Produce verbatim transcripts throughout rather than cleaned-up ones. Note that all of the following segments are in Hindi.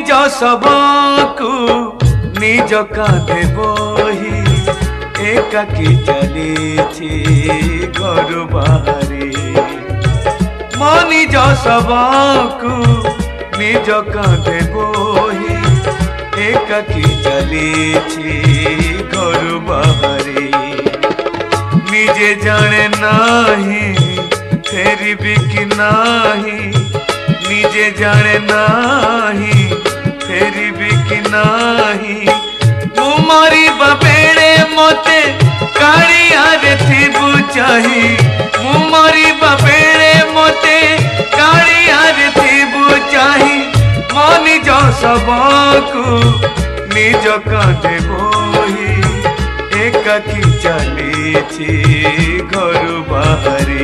निज सबको निज कांधे बोही एकाकी चली घर बाहरी मो निज सबको निज कांधे बोही एकाकी चली घर बाहरी निजे जाने नाही फेरी भी कि नाही निजे जाने नाही फेरी भी कि नाही मु मरी बेड़े मते कालिया रे थिबु चाही मु मरी बेड़े मते कालिया रे थिबु चाही मो निज सबको निज कांधे बोही एकाकी चली घर बाहरी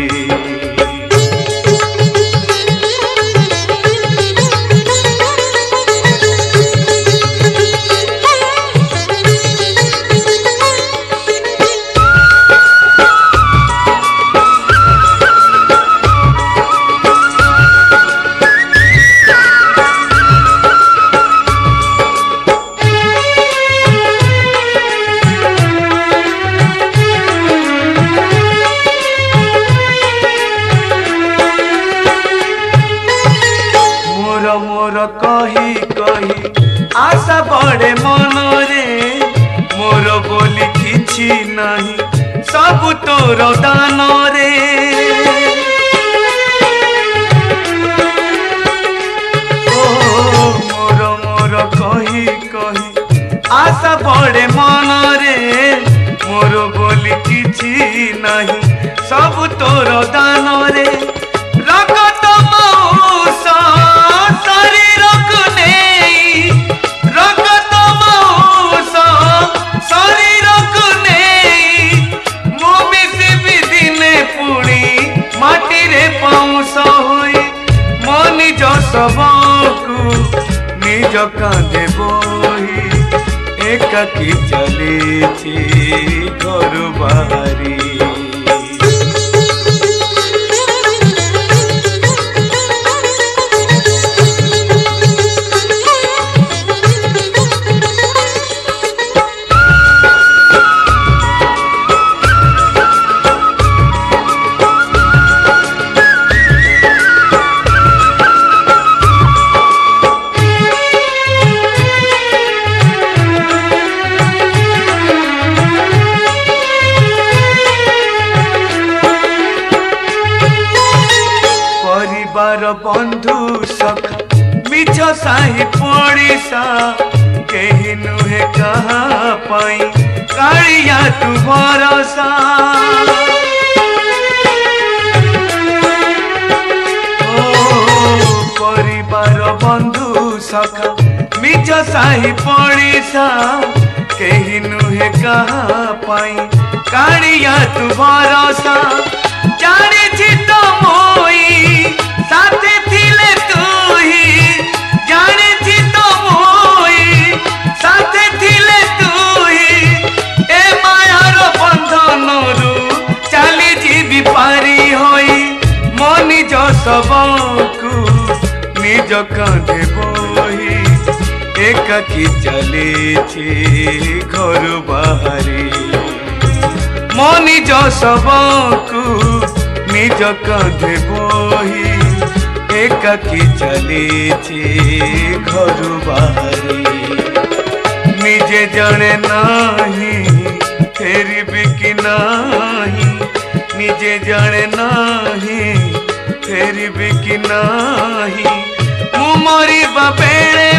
मोर कही कही आशा बड़े मनरे मोर बोली किछि नहीं सब तोर दान रे ओ मोर मोर कही कही आशा बड़े मनरे मोर बोली किछि नहीं सब तोर दान रे रगत मौसा शरीर को नहीं रगत मौसा शरीर को नहीं मो मिसी भी दिने पुणी माटी रे पाउस होई मो निज सबको निज कांधे बोही एकाकी चली घर बाहरी परिवार बंधु सखा मिछ साही पड़िसा केही नुहे कहा पाई कालिया तू भरोसा ओ परिवार बंधु सखा मिछ साही पड़िसा केही नुहे कहा पाई कालिया तू भरोसा जाने तो मोई साथे थिले तू ही जाने तो मोई साथे थिले तू ही ए मायार बंधन रु चली जीवी पारी होई मो निज सबको निज कांधे बोही एकाकी चली घर बाहरी मो निज सबको निज कांधे बोही एकाकी चली घर बाहरी निजे जाने नाही फेरी भी कि नाही निजे जाने नाही फेरी भी कि नाही मु मरी बेड़े